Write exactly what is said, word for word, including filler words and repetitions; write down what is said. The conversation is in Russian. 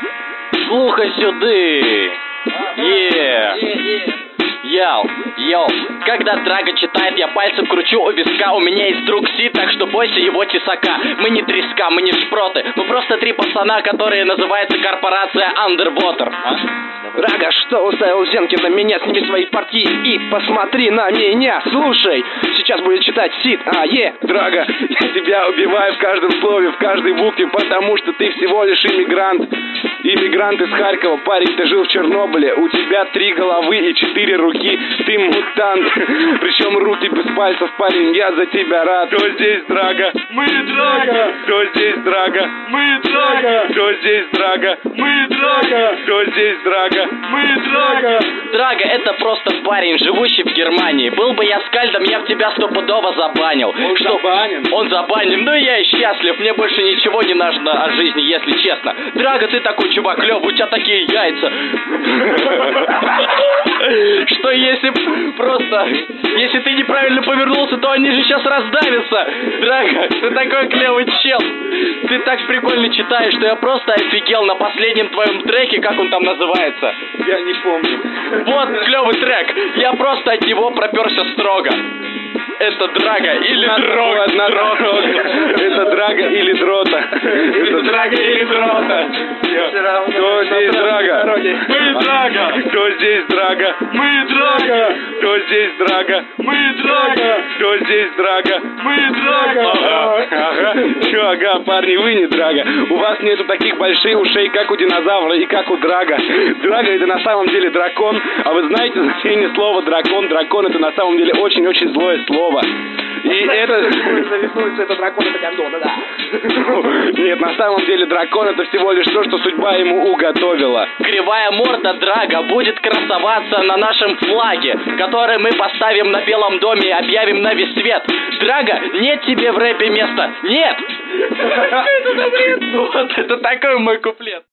Слухай сюды. Е. Йоу, йоу. Когда Драга читает, я пальцем кручу у виска. У меня есть друг Си, так что бойся его тесака. Мы не треска, мы не шпроты. Мы просто три пацана, которые называются корпорация Underwater. А? Драга, что уставил зенки на меня? Сними свои портки и посмотри на меня. Слушай, сейчас будет читать Сид. А, е, Драга, я тебя убиваю в каждом слове, в каждой букве, потому что ты всего лишь иммигрант. Иммигрант из Харькова, парень, ты жил в Чернобыле. У тебя три головы и четыре руки. Ты мутант, причем руки без пальцев, парень, я за тебя рад. Кто здесь Драга? Мы Драга. Кто здесь Драга? Мы Драга. Кто здесь Драга? Мы Драга. Кто здесь Драга? Мы Драга. Драга — это просто парень, живущий в Германии. Был бы я скальдом, я б тебя стопудово забанил. Он Что? забанен. Он забанен. Ну и я и счастлив. Мне больше ничего не нужно о жизни, если честно. Драга, ты такой чувак клёвый, у тебя такие яйца. Что если б просто... Если ты неправильно повернулся, то они же сейчас раздавятся. Драга, ты такой клевый чел. Ты так прикольно читаешь, что я просто офигел на последнем твоем треке, как он там называется. Я не помню. Вот клевый трек. Я просто от него проперся строго. Это Драга или дрога. Это Драга или дрота. Это Драга или дрота. Кто здесь Драга? Мы Драга. Кто здесь Драга? Мы Драга. Кто здесь Драга? Мы Драга. Кто здесь Драга? Мы Драга. Ага, ага. Чё, ага, парни, вы не Драга. У вас нету таких больших ушей, как у динозавра и как у Драга. Драга — это на самом деле дракон. А вы знаете значение слова дракон? Дракон — это на самом деле очень-очень злое слово. И это... Зарисуется, это дракон, это гондона, да. Нет, на самом деле дракон — это всего лишь то, что судьба ему уготовила. Кривая морда Драга будет красоваться на нашем флаге, который мы поставим на Белом доме и объявим на весь свет. Драга, нет тебе в рэпе места. Нет! Вот это такой мой куплет.